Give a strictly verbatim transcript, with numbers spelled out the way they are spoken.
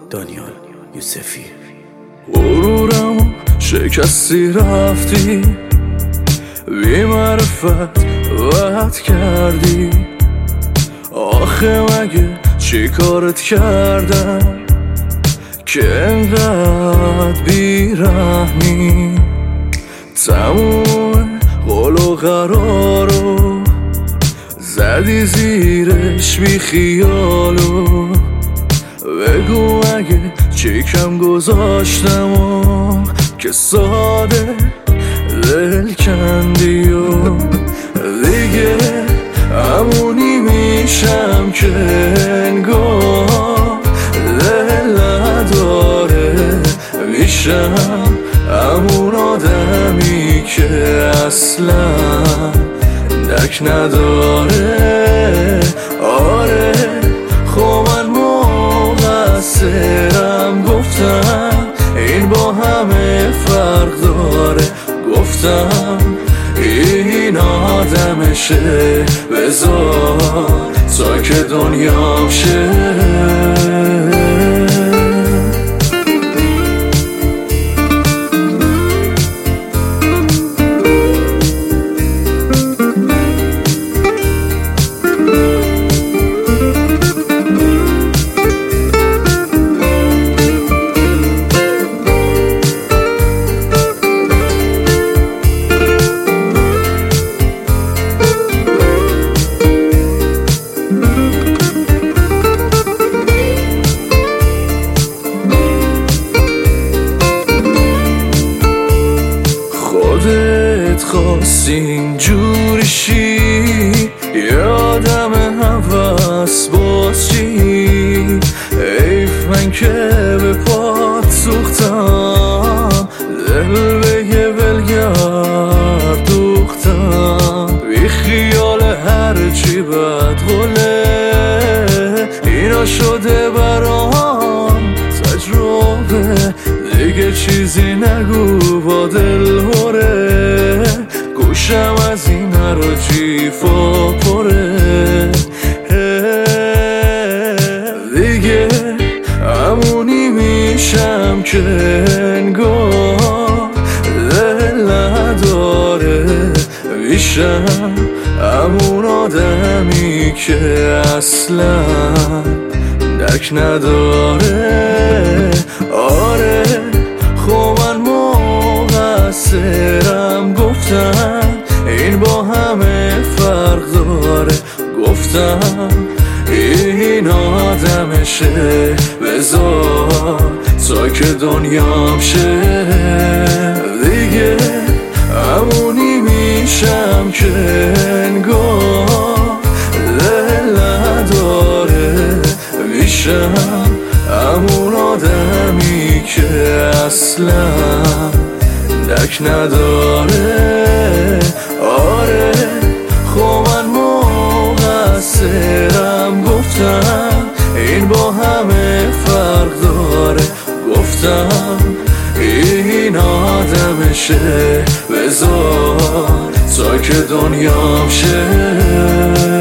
دانیال یوسفی. غرورم شکستی رفتی، بی معرفت وعد کردی. آخه مگه چی کارت کردم که انقدر بیرحمی؟ تموم قول و قرارو زدی زیرش بی خیالو. بگو اگه چی کم گذاشتم و که ساده دل کندی و دیگه همونی میشم که انگار دل نداره. میشم همون آدمی که اصلا درک نداره. آره خب من مقصرم، گفتم این با همه فرق داره. گفتم این آدمشه، بذار تا که دنیام شه. خودت خواستی اینجوری شی، یادم هوس باز چی. حیف من که به پات سوختم، دل بگه ولگرد دوختم. بی خیال هرچی بد قوله، اینا شده برام تجربه. دیگه چیزی نگو با دل هره، گوشم از این رو جیفا پره. دیگه همونی میشم که انگار دل نداره. میشم همون آدمی که اصلا درک نداره. آره خب من مقصرم، گفتم این با همه فرق داره. گفتم این آدمشه، بذار تا که دنیام شه. دیگه همونی میشم که انگار دل نداره. میشم همون آدمی که اصلا درک نداره. آره خب من مقصرم، گفتم این با همه فرق داره. گفتم این آدمشه، بذار تا که دنیام شه.